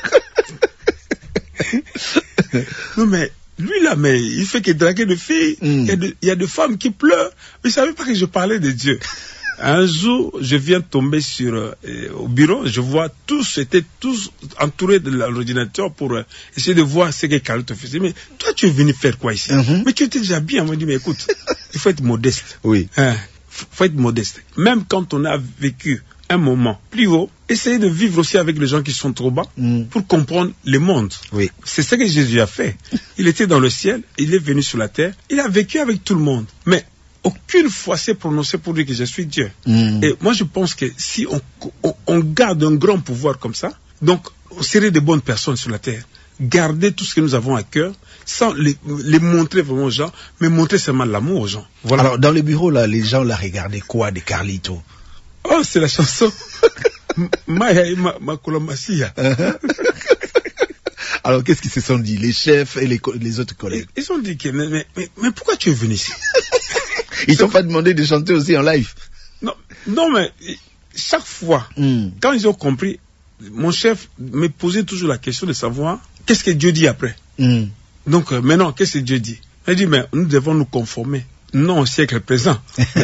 [SPEAKER 2] Non, mais lui là, mais il fait que draguer des filles. Il y a des femmes qui pleurent. Mais ils ne savaient pas que je parlais de Dieu. Un jour, je viens tomber au bureau, je vois étaient tous entourés de l'ordinateur pour essayer de voir ce que Carlito faisait. Mais toi, tu es venu faire quoi ici? Mais tu étais déjà bien. On m'a dit, mais écoute, il faut être modeste.
[SPEAKER 3] Oui.
[SPEAKER 2] Faut être modeste. Même quand on a vécu un moment plus haut, essayez de vivre aussi avec les gens qui sont trop bas pour comprendre le monde.
[SPEAKER 3] Oui.
[SPEAKER 2] C'est ce que Jésus a fait. Il était dans le ciel, il est venu sur la terre, il a vécu avec tout le monde. Mais aucune fois s'est prononcé pour dire que je suis Dieu. Et moi, je pense que si on garde un grand pouvoir comme ça, donc on serait de bonnes personnes sur la terre. Garder tout ce que nous avons à cœur, sans les montrer vraiment aux gens, mais montrer seulement l'amour aux gens. Voilà.
[SPEAKER 3] Alors, dans les bureaux, là, les gens, là, regardaient quoi de Carlito?
[SPEAKER 2] Oh, c'est la chanson. Maya ma Colombasia.
[SPEAKER 3] Alors, qu'est-ce qu'ils se sont dit, les chefs et les autres collègues?
[SPEAKER 2] Ils ont dit que, mais pourquoi tu es venu ici?
[SPEAKER 3] Ils t'ont pas demandé de chanter aussi en live?
[SPEAKER 2] Non, mais chaque fois, quand ils ont compris, mon chef me posait toujours la question de savoir qu'est-ce que Dieu dit après. Donc, maintenant, qu'est-ce que Dieu dit? Il dit, mais nous devons nous conformer. Non au siècle présent.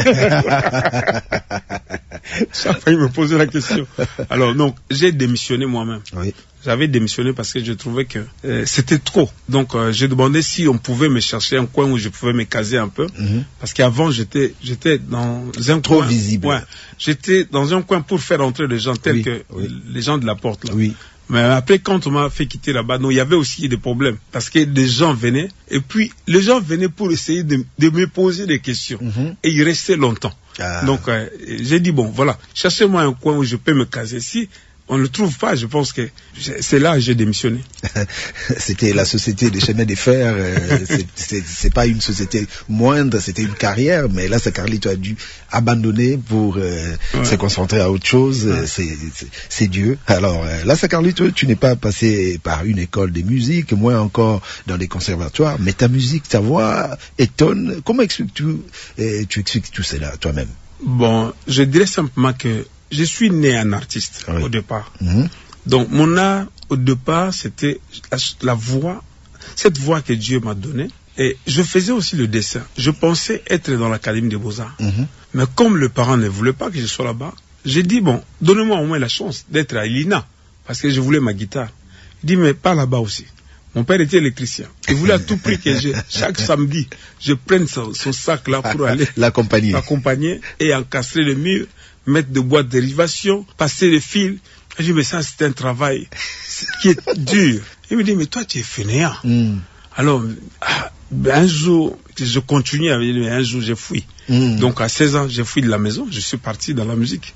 [SPEAKER 2] Chaque fois, il me posait la question. Alors, donc, j'ai démissionné moi-même.
[SPEAKER 3] Oui.
[SPEAKER 2] J'avais démissionné parce que je trouvais que c'était trop. Donc, j'ai demandé si on pouvait me chercher un coin où je pouvais me caser un peu. Parce qu'avant, j'étais dans un
[SPEAKER 3] trop
[SPEAKER 2] coin.
[SPEAKER 3] Visible.
[SPEAKER 2] Ouais. J'étais dans un coin pour faire entrer les gens tels que les gens de la porte, là.
[SPEAKER 3] Oui.
[SPEAKER 2] Mais après, quand on m'a fait quitter là-bas, il y avait aussi des problèmes. Parce que des gens venaient, et puis les gens venaient pour essayer de me poser des questions. Et ils restaient longtemps. Donc, j'ai dit, bon, voilà, cherchez-moi un coin où je peux me caser. Si on ne le trouve pas, je pense que c'est là que j'ai démissionné.
[SPEAKER 3] C'était la société des chemins de fer. C'est pas une société moindre, c'était une carrière. Mais là, Carlito a dû abandonner pour se concentrer à autre chose. C'est Dieu. Alors là, Carlito, tu n'es pas passé par une école de musique, moins encore dans des conservatoires. Mais ta musique, ta voix étonne. Comment expliques-tu expliques tout cela toi-même?
[SPEAKER 2] Bon, je dirais simplement que je suis né un artiste au départ. Donc mon art au départ c'était la voix, cette voix que Dieu m'a donnée. Et je faisais aussi le dessin. Je pensais être dans l'Académie des Beaux-Arts. Mais comme le parent ne voulait pas que je sois là-bas, j'ai dit bon, donnez-moi au moins la chance d'être à l'INA parce que je voulais ma guitare. Il dit mais pas là-bas aussi. Mon père était électricien. Il voulait à tout prix que chaque samedi, je prenne son sac là pour aller l'accompagner et encastrer le mur, mettre des boîtes de dérivation, passer les fils. Je dis, mais ça, c'est un travail qui est dur. Il me dit, mais toi, tu es fainéant. Alors, un jour, je continue avec lui, mais un jour, j'ai fui. Donc, à 16 ans, j'ai fui de la maison, je suis parti dans la musique.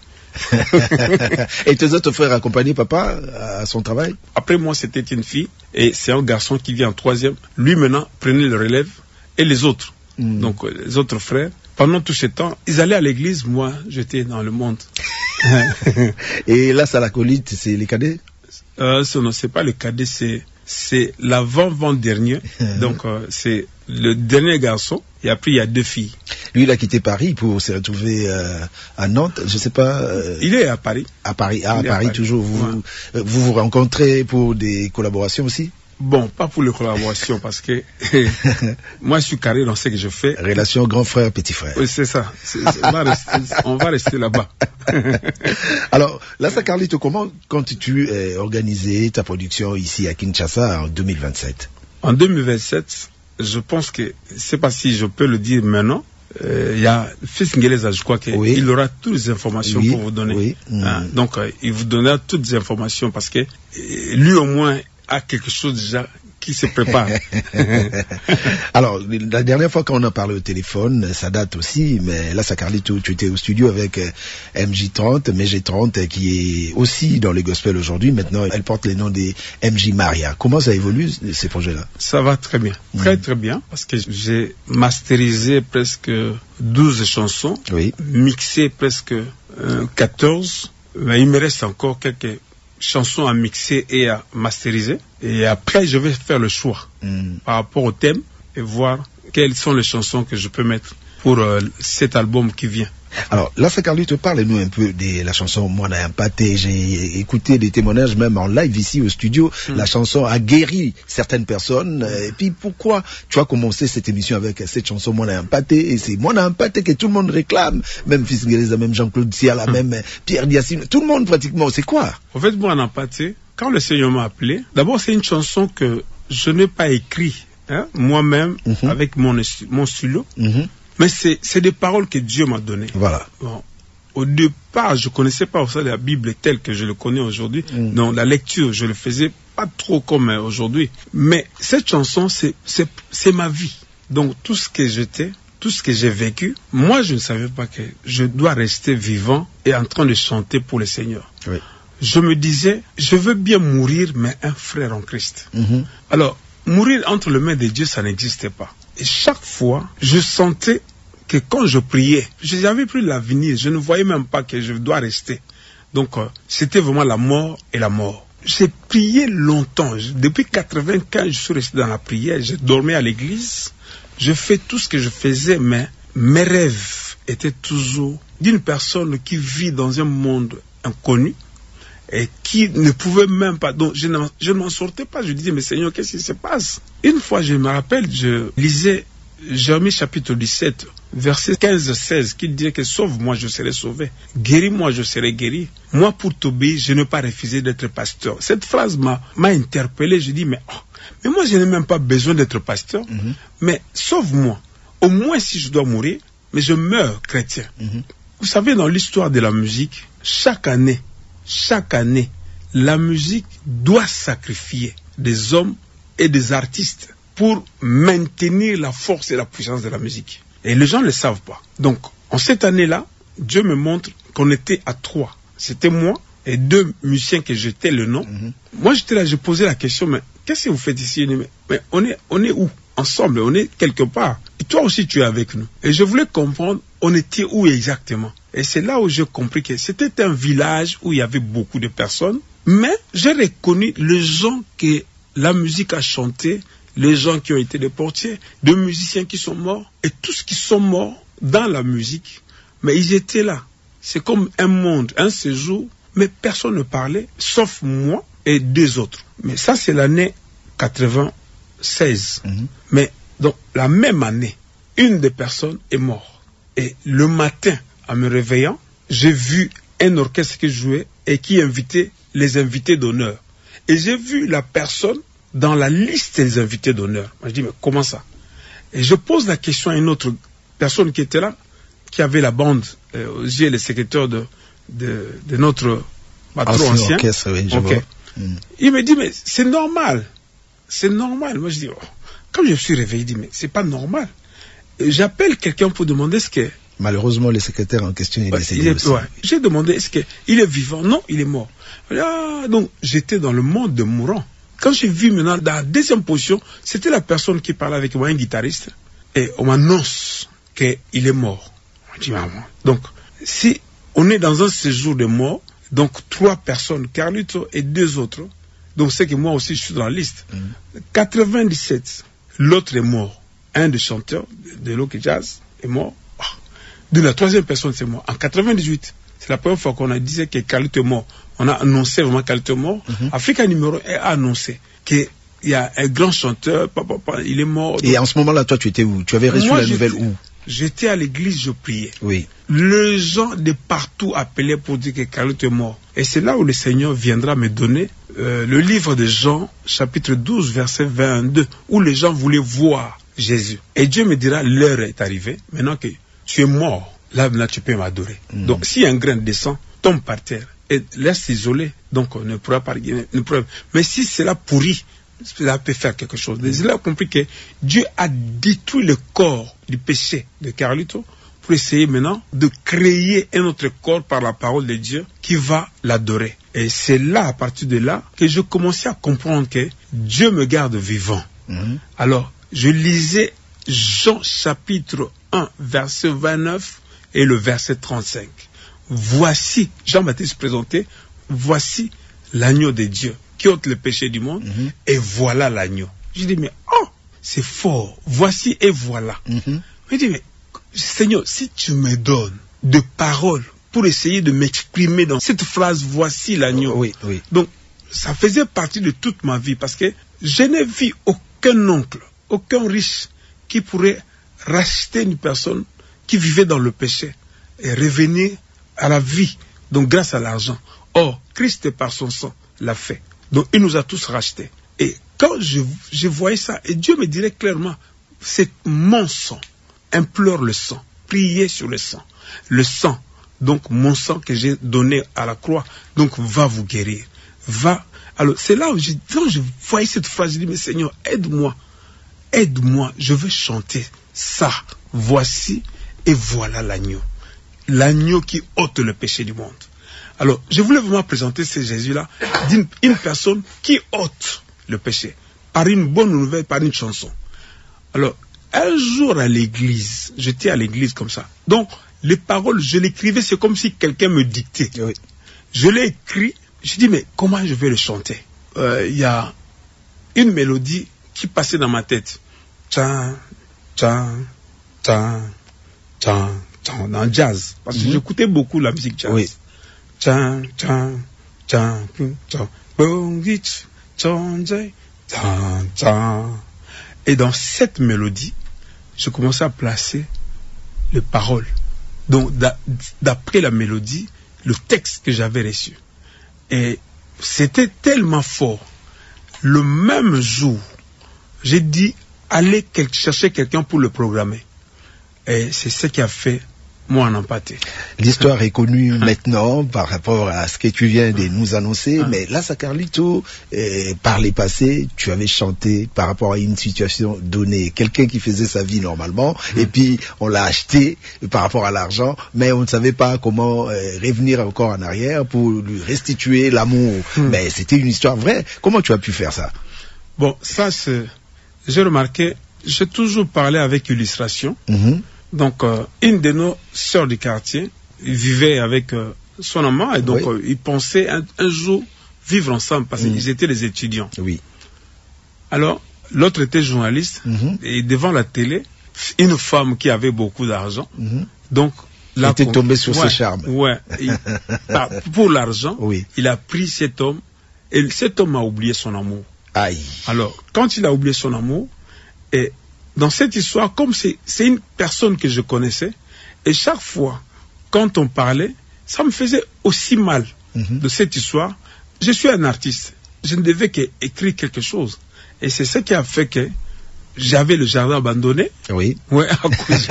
[SPEAKER 3] Et tes autres frères accompagnaient papa à son travail?
[SPEAKER 2] Après moi, c'était une fille, et c'est un garçon qui vient en 3e. Lui, maintenant, prenait le relève, et les autres. Donc, les autres frères, pendant tout ce temps, ils allaient à l'église, moi, j'étais dans le monde.
[SPEAKER 3] Et là, ça l'acolyte, c'est les cadets?
[SPEAKER 2] Non, c'est pas le cadet, c'est c'est l'avant-dernier. Donc, c'est le dernier garçon. Et après, il y a 2 filles.
[SPEAKER 3] Lui, il a quitté Paris pour se retrouver à Nantes. Je sais pas.
[SPEAKER 2] Il est à Paris.
[SPEAKER 3] À Paris, à Paris toujours. Vous rencontrez pour des collaborations aussi?
[SPEAKER 2] Bon, pas pour les collaborations, parce que moi, je suis carré dans ce que je fais.
[SPEAKER 3] Relation grand frère, petit frère.
[SPEAKER 2] Oui, c'est ça. On va rester là-bas.
[SPEAKER 3] Alors, Lassa Carlito, comment comptes-tu organiser ta production ici à Kinshasa en 2027?
[SPEAKER 2] En 2027, je pense que, je sais pas si je peux le dire maintenant, il y a Fils Ngeleza, je crois qu'il aura toutes les informations pour vous donner.
[SPEAKER 3] Oui.
[SPEAKER 2] Donc, il vous donnera toutes les informations parce que lui, au moins, a quelque chose déjà qui se prépare.
[SPEAKER 3] Alors, la dernière fois qu'on a parlé au téléphone, ça date aussi, mais là, Carlito, tu étais au studio avec MJ30, MG30, qui est aussi dans le gospel aujourd'hui. Maintenant, elle porte le nom des MJ Maria. Comment ça évolue, ces projets-là?
[SPEAKER 2] Ça va très bien. Très, très bien. Parce que j'ai masterisé presque 12 chansons.
[SPEAKER 3] Oui.
[SPEAKER 2] Mixé presque 14. Mais il me reste encore quelques chansons à mixer et à masteriser. Et après, je vais faire le choix par rapport au thème et voir quelles sont les chansons que je peux mettre pour cet album qui vient.
[SPEAKER 3] Alors, Lassa Carlito, parle-nous un peu de la chanson Mwana Yampaté. J'ai écouté des témoignages même en live ici au studio. La chanson a guéri certaines personnes. Et puis, pourquoi tu as commencé cette émission avec cette chanson Mwana Yampaté? Et c'est Mwana Yampaté que tout le monde réclame. Même Fils Ngeleza, même Jean-Claude Siala, même Pierre Diassine. Tout le monde pratiquement. C'est quoi?
[SPEAKER 2] En fait, Mwana Yampaté, quand le Seigneur m'a appelé, d'abord c'est une chanson que je n'ai pas écrite moi-même avec mon stylo. Mais c'est des paroles que Dieu m'a données.
[SPEAKER 3] Voilà.
[SPEAKER 2] Bon, au départ, je connaissais pas aussi la Bible telle que je le connais aujourd'hui. Donc la lecture, je le faisais pas trop comme aujourd'hui. Mais cette chanson, c'est ma vie. Donc tout ce que j'étais, tout ce que j'ai vécu, moi je ne savais pas que je dois rester vivant et en train de chanter pour le Seigneur.
[SPEAKER 3] Oui.
[SPEAKER 2] Je me disais, je veux bien mourir, mais un frère en Christ. Alors, mourir entre les mains de Dieu, ça n'existait pas. Et chaque fois, je sentais que quand je priais, je n'avais plus l'avenir. Je ne voyais même pas que je dois rester. Donc, c'était vraiment la mort et la mort. J'ai prié longtemps. Depuis 95, je suis resté dans la prière. Je dormais à l'église. Je fais tout ce que je faisais, mais mes rêves étaient toujours d'une personne qui vit dans un monde inconnu et qui ne pouvait même pas. Donc, je ne m'en sortais pas. Je disais, mais Seigneur, qu'est-ce qui se passe? Une fois, je me rappelle, je lisais Jérémie chapitre 17, verset 15-16, qui disait que sauve-moi, je serai sauvé. Guéris-moi, je serai guéri. Moi, pour t'obéir, je n'ai pas refusé d'être pasteur. Cette phrase m'a interpellé. Je dis, mais moi, je n'ai même pas besoin d'être pasteur. Mais sauve-moi. Au moins, si je dois mourir, mais je meurs chrétien. Vous savez, dans l'histoire de la musique, chaque année, la musique doit sacrifier des hommes et des artistes pour maintenir la force et la puissance de la musique. Et les gens ne le savent pas. Donc, en cette année-là, Dieu me montre qu'on était à 3. C'était moi et 2 musiciens que j'étais le nom. Moi, j'étais là, je posais la question, mais qu'est-ce que vous faites ici? Mais on est où? Ensemble, on est quelque part. Et toi aussi, tu es avec nous. Et je voulais comprendre, on était où exactement? Et c'est là où j'ai compris que c'était un village où il y avait beaucoup de personnes. Mais j'ai reconnu les gens que la musique a chanté, les gens qui ont été des portiers, des musiciens qui sont morts, et tous qui sont morts dans la musique. Mais ils étaient là. C'est comme un monde, un séjour, mais personne ne parlait, sauf moi et 2 autres. Mais ça, c'est l'année 96. Mais donc, la même année, une des personnes est morte. Et le matin, en me réveillant, j'ai vu un orchestre qui jouait et qui invitait les invités d'honneur. Et j'ai vu la personne dans la liste des invités d'honneur. Moi, je dis, mais comment ça? Et je pose la question à une autre personne qui était là, qui avait la bande aux yeux, le secrétaire de notre patron ancien.
[SPEAKER 3] Orchestre, oui, je vois.
[SPEAKER 2] Il me dit, mais c'est normal. C'est normal. Moi, je dis, quand je me suis réveillé, je dis, mais c'est pas normal. J'appelle quelqu'un pour demander ce que...
[SPEAKER 3] Malheureusement, le secrétaire en question est décédé aussi.
[SPEAKER 2] J'ai demandé, est-ce qu'il est vivant? Non, il est mort. Donc, j'étais dans le monde de mourants. Quand j'ai vu maintenant, dans la deuxième position, c'était la personne qui parlait avec moi, un guitariste, et on m'annonce qu'il est mort. On dit, maman. Donc, si on est dans un séjour de mort, donc 3 personnes, Carlito et 2 autres, Donc c'est que moi aussi je suis dans la liste. 97, l'autre est mort. Un des chanteurs de Loki Jazz est mort. De la troisième personne, c'est moi. En 98, c'est la première fois qu'on a dit que Carlito est mort. On a annoncé vraiment Carlito est mort. Africa numéro 1 a annoncé qu'il y a un grand chanteur, il est mort.
[SPEAKER 3] Et en ce moment-là, toi, tu étais où? Tu avais reçu la nouvelle où?
[SPEAKER 2] J'étais à l'église, je priais.
[SPEAKER 3] Oui.
[SPEAKER 2] Les gens de partout appelaient pour dire que Carlito est mort. Et c'est là où le Seigneur viendra me donner le livre de Jean, chapitre 12, verset 22, où les gens voulaient voir Jésus. Et Dieu me dira, l'heure est arrivée, maintenant que tu es mort, là tu peux m'adorer. Donc si un grain descend, tombe par terre et laisse isolé, donc on ne pourra pas une preuve. Mais si cela pourrit, cela peut faire quelque chose. Il a compris que Dieu a détruit le corps du péché de Carlito pour essayer maintenant de créer un autre corps par la parole de Dieu qui va l'adorer. Et c'est là, à partir de là, que je commençais à comprendre que Dieu me garde vivant. Alors, je lisais Jean chapitre 1, verset 29 et le verset 35. Voici, Jean-Baptiste présentait, voici l'agneau de Dieu qui ôte le péché du monde, et voilà l'agneau. Je dis, mais oh, c'est fort, voici et voilà. Je dis, mais Seigneur, si tu me donnes de paroles pour essayer de m'exprimer dans cette phrase, voici l'agneau.
[SPEAKER 3] Oui.
[SPEAKER 2] Donc, ça faisait partie de toute ma vie, parce que je n'ai vu aucun oncle, aucun riche qui pourrait racheter une personne qui vivait dans le péché et revenir à la vie, donc grâce à l'argent. Or, Christ par son sang l'a fait. Donc il nous a tous rachetés. Et quand je voyais ça, et Dieu me dirait clairement, c'est mon sang, implore le sang, priez sur le sang. Le sang, donc mon sang que j'ai donné à la croix, donc va vous guérir. Va. Alors c'est là où quand je voyais cette phrase, je dis, mais Seigneur, aide-moi, je veux chanter ça. Voici et voilà l'agneau. L'agneau qui ôte le péché du monde. Alors, je voulais vraiment présenter ce Jésus-là d'une personne qui ôte le péché par une bonne nouvelle, par une chanson. Alors, un jour à l'église, j'étais à l'église comme ça. Donc, les paroles, je l'écrivais, c'est comme si quelqu'un me dictait.
[SPEAKER 3] Oui.
[SPEAKER 2] Je l'ai écrit, je dis, mais comment je vais le chanter? Il y a une mélodie qui passait dans ma tête. Tchan, tchan, tchan, tchan, tchan, dans le jazz. Parce que j'écoutais beaucoup la musique jazz.
[SPEAKER 3] Oui.
[SPEAKER 2] Tchan, tchan, tchan, tchan, bongich, tchanjay, tchan, tchan. Et dans cette mélodie, je commençais à placer les paroles. Donc, d'après la mélodie, le texte que j'avais reçu. Et c'était tellement fort. Le même jour, j'ai dit, allez chercher quelqu'un pour le programmer. Et c'est ce qui a fait moi en empathie.
[SPEAKER 3] L'histoire est connue maintenant par rapport à ce que tu viens de nous annoncer, mais là, ça Carlito, par les passés, tu avais chanté par rapport à une situation donnée. Quelqu'un qui faisait sa vie normalement, et puis on l'a acheté par rapport à l'argent, mais on ne savait pas comment revenir encore en arrière pour lui restituer l'amour. Mais c'était une histoire vraie. Comment tu as pu faire ça?
[SPEAKER 2] Bon, ça c'est... J'ai remarqué, j'ai toujours parlé avec illustration. Donc, une de nos sœurs du quartier vivait avec son amant et donc ils pensaient un jour vivre ensemble parce qu'ils étaient des étudiants.
[SPEAKER 3] Oui.
[SPEAKER 2] Alors, l'autre était journaliste et devant la télé, une femme qui avait beaucoup d'argent. Donc,
[SPEAKER 3] là, il était tombé sur ses charmes.
[SPEAKER 2] Ouais. Pour l'argent, il a pris cet homme et cet homme a oublié son amour.
[SPEAKER 3] Aïe.
[SPEAKER 2] Alors, quand il a oublié son amour, et dans cette histoire, comme c'est une personne que je connaissais, et chaque fois, quand on parlait, ça me faisait aussi mal de cette histoire. Je suis un artiste, je ne devais qu'écrire quelque chose. Et c'est ce qui a fait que j'avais le jardin abandonné.
[SPEAKER 3] Oui.
[SPEAKER 2] Ouais, à cause.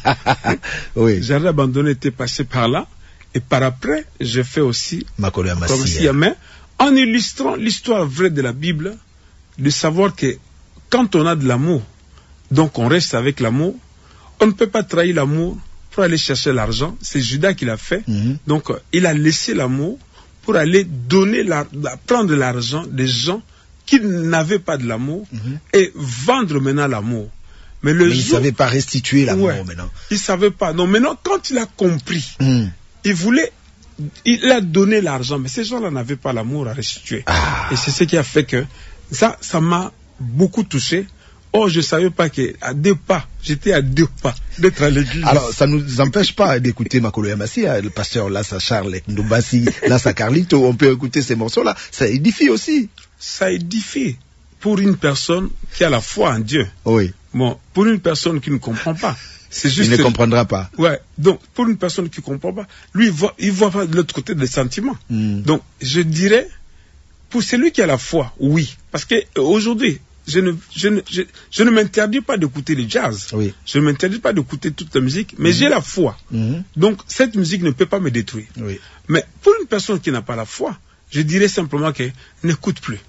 [SPEAKER 2] Le jardin abandonné était passé par là, et par après, j'ai fait aussi
[SPEAKER 3] Makolo Massia.
[SPEAKER 2] Mais en illustrant l'histoire vraie de la Bible, de savoir que quand on a de l'amour, donc on reste avec l'amour, on ne peut pas trahir l'amour pour aller chercher l'argent. C'est Judas qui l'a fait. Donc il a laissé l'amour pour aller prendre l'argent des gens qui n'avaient pas de l'amour et vendre maintenant l'amour. Mais il ne
[SPEAKER 3] savait pas restituer l'amour maintenant.
[SPEAKER 2] Il ne savait pas. Donc maintenant, quand il a compris, il voulait il a donné l'argent, mais ces gens-là n'avaient pas l'amour à restituer. Et c'est ce qui a fait que ça m'a beaucoup touché. Oh, je savais pas j'étais à 2 pas d'être à l'église.
[SPEAKER 3] Alors, ça nous empêche pas d'écouter Makolo Yamassi, le pasteur Lassa Charles Ndobasi, Lassa Carlito. On peut écouter ces morceaux-là. Ça édifie aussi.
[SPEAKER 2] Ça édifie pour une personne qui a la foi en Dieu.
[SPEAKER 3] Oui.
[SPEAKER 2] Bon, pour une personne qui ne comprend pas. C'est juste.
[SPEAKER 3] Il ne comprendra pas.
[SPEAKER 2] Ouais. Donc, pour une personne qui ne comprend pas, lui, il voit pas de l'autre côté des sentiments. Donc, je dirais, pour celui qui a la foi, oui. Parce que aujourd'hui, je ne m'interdis pas d'écouter le jazz.
[SPEAKER 3] Oui.
[SPEAKER 2] Je ne m'interdis pas d'écouter toute la musique, mais j'ai la foi. Donc, cette musique ne peut pas me détruire.
[SPEAKER 3] Oui.
[SPEAKER 2] Mais pour une personne qui n'a pas la foi, je dirais simplement que n'écoute plus.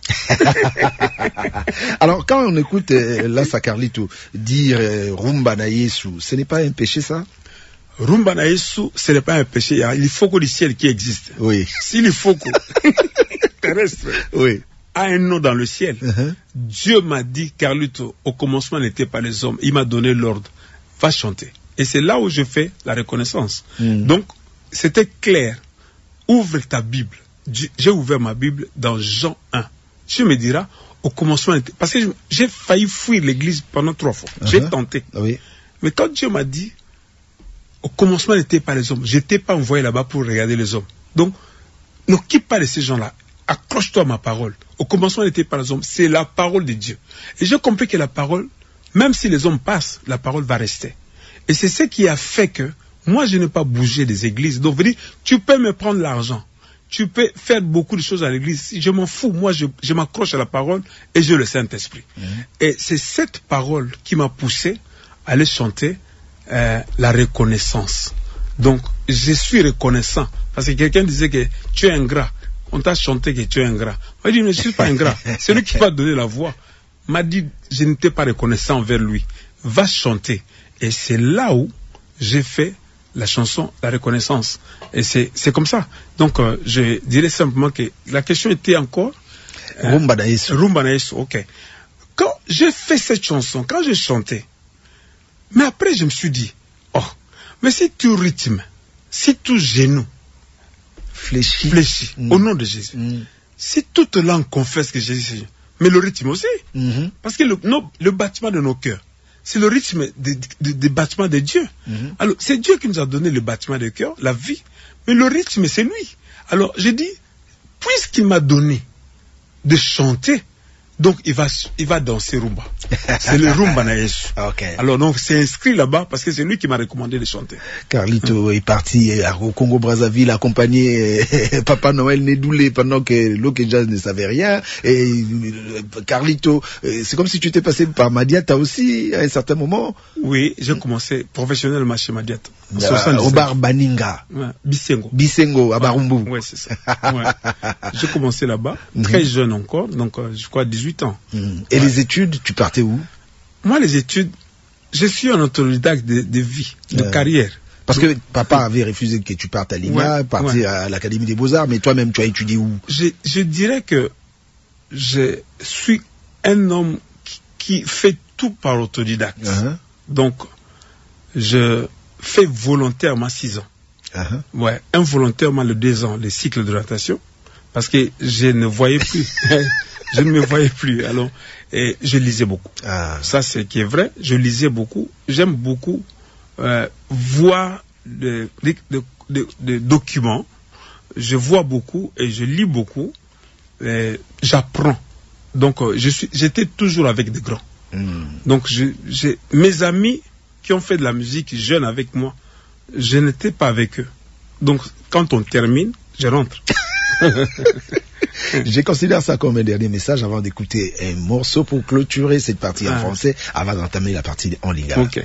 [SPEAKER 3] Alors, quand on écoute Lassa Carlito dire Rumba na Yesu, ce n'est pas un péché, ça?
[SPEAKER 2] Rumba na Yesu, ce n'est pas un péché. Il faut que le ciel qui existe.
[SPEAKER 3] Oui.
[SPEAKER 2] Si il faut que terrestre a un nom dans le ciel, Dieu m'a dit, Carlito, au commencement n'était pas les hommes. Il m'a donné l'ordre. Va chanter. Et c'est là où je fais la reconnaissance. Donc, c'était clair. Ouvre ta Bible. J'ai ouvert ma Bible dans Jean 1. Tu me diras, au commencement, parce que j'ai failli fuir l'église pendant 3 fois. J'ai tenté. Mais quand Dieu m'a dit, au commencement n'était pas les hommes, je n'étais pas envoyé là-bas pour regarder les hommes. Donc, n'occupe pas de ces gens-là. Accroche-toi à ma parole. Au commencement n'était pas les hommes, c'est la parole de Dieu. Et j'ai compris que la parole, même si les hommes passent, la parole va rester. Et c'est ce qui a fait que moi, je n'ai pas bougé des églises. Donc, tu peux me prendre l'argent. Tu peux faire beaucoup de choses à l'église. Je m'en fous. Moi, je m'accroche à la parole et j'ai le Saint-Esprit. Et c'est cette parole qui m'a poussé à aller chanter la reconnaissance. Donc, je suis reconnaissant. Parce que quelqu'un disait que tu es ingrat. On t'a chanté que tu es ingrat. Moi, je dis, mais je ne suis pas ingrat. C'est lui qui m'a donné la voix. M'a dit, je n'étais pas reconnaissant envers lui. Va chanter. Et c'est là où j'ai fait la chanson, la reconnaissance. Et c'est comme ça. Donc, je dirais simplement que la question était encore...
[SPEAKER 3] Rumba na Yesu.
[SPEAKER 2] Rumba na Yesu, ok. Quand j'ai fait cette chanson, quand j'ai chanté, mais après je me suis dit, oh, mais si tu rythmes, si tout genou fléchit au nom de Jésus, si toute langue confesse que Jésus est Seigneur, mais le rythme aussi, parce que le battement de nos cœurs, c'est le rythme des battements de Dieu. Alors, c'est Dieu qui nous a donné le battement de cœur, la vie, mais le rythme, c'est lui. Alors, j'ai dit, puisqu'il m'a donné de chanter, donc il va danser rumba. C'est le rumba na Yesu. Alors donc c'est inscrit là-bas parce que c'est lui qui m'a recommandé de chanter.
[SPEAKER 3] Carlito est parti au Congo-Brazzaville accompagner Papa Noël Nédoulé pendant que Lokeja ne savait rien. Et Carlito, c'est comme si tu étais passé par Madiata aussi à un certain moment.
[SPEAKER 2] Oui, j'ai commencé professionnellement chez Madiata.
[SPEAKER 3] Au bar Baninga. Bisengo à Barumbu.
[SPEAKER 2] Oui, c'est ça. J'ai commencé là-bas, très jeune encore, donc je crois 18 ans.
[SPEAKER 3] Et les études, tu partais où?
[SPEAKER 2] Moi, les études, je suis un autodidacte de vie, de carrière.
[SPEAKER 3] Parce que papa avait refusé que tu partes à l'INA, partir à l'Académie des Beaux-Arts, mais toi-même, tu as étudié où?
[SPEAKER 2] Je dirais que je suis un homme qui fait tout par autodidacte. Donc, je fais volontairement 6 ans. Involontairement le 2 ans, le cycle de natation, parce que je ne voyais plus. Je ne me voyais plus. Alors, et je lisais beaucoup. Ça, c'est qui est vrai. Je lisais beaucoup. J'aime beaucoup voir des documents. Je vois beaucoup et je lis beaucoup. J'apprends. Donc, j'étais toujours avec des grands. Donc, mes amis qui ont fait de la musique jeunes avec moi, je n'étais pas avec eux. Donc, quand on termine, je rentre.
[SPEAKER 3] Je considère ça comme un dernier message avant d'écouter un morceau pour clôturer cette partie en français, avant d'entamer la partie en lingala.
[SPEAKER 2] Ok.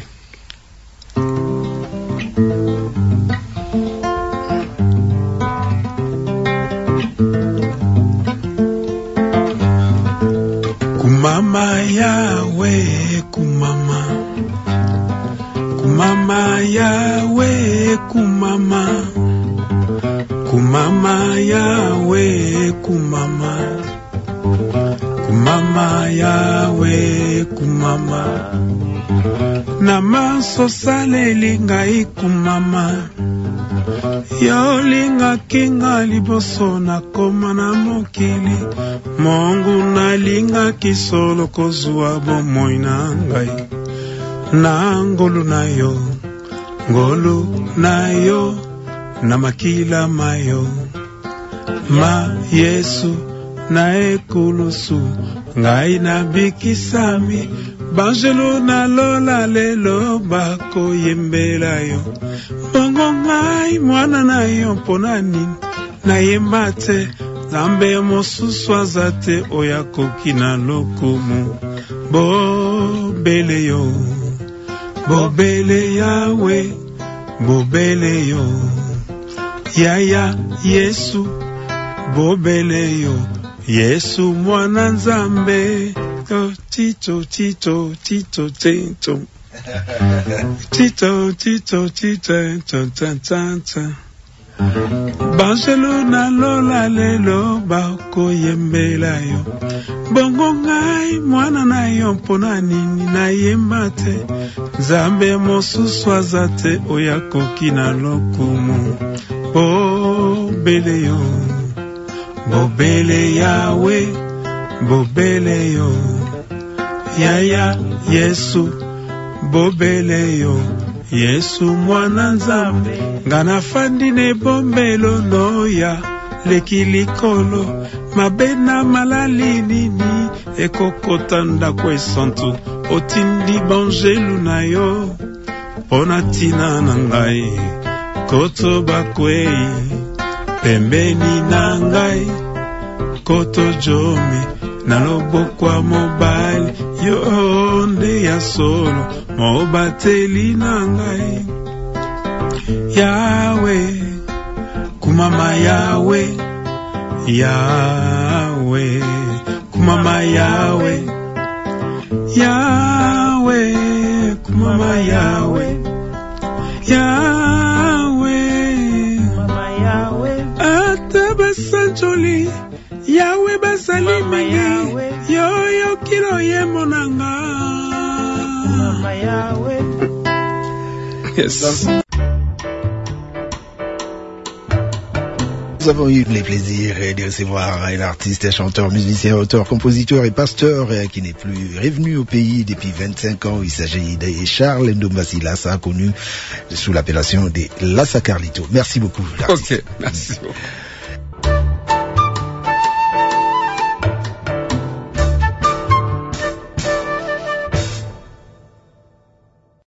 [SPEAKER 2] Kumama yawe kumama, kumama yawe kumama, kumama yawe kumama,
[SPEAKER 5] kumama yawe kumama na maso saleli ngai kumama yolinga kinga liboso na koma na mokili Mungu nalinga kisolo kozwa bomoi na ngai na ngolu na yo na makila mayo ma Yesu na ekulusu ngai na bikisami banjelo na lola lelo bako yembela yo bongo ngai mwana na yo ponani na yembate zambe mosusu azate oyakoki na lokumu bobele yo bobele yawe bobele yo yaya Yesu bobele yo Yesu mwana nzambe tito tito tito tito tito tito tito tito banjelo na lola lelo bako yembela yo bongo ngai mwana na yo mpona nini na yemba te nzambe mosusu azate oyakoki na lokumu bobele yo bobele yawe bobele yo yaya Yesu bobele yo Yesu mwana nzambe ngana fandi ne bombelo noya lekilikolo mabena malali nini ekokotanda kwesantu otindi banjelu na yo ponatina na ngai koto bakwei pembeni na ngai koto jomi na lobokwa mobile yo nde ya solo mobateli na ngai yawe kumama yawe yawe kumama yawe yawe kumama yawe yawe kumama yawe atabasanjoli yawe basalimenge yo kilo yemonanga mama yawe.
[SPEAKER 2] Yes.
[SPEAKER 3] Nous avons eu le plaisir de recevoir un artiste, chanteur, musicien, auteur, compositeur et pasteur qui n'est plus revenu au pays depuis 25 ans. Il s'agit de Charles Ndombasi Lassa, connu sous l'appellation de Lassa Carlito. Merci beaucoup.
[SPEAKER 2] Ok, merci beaucoup.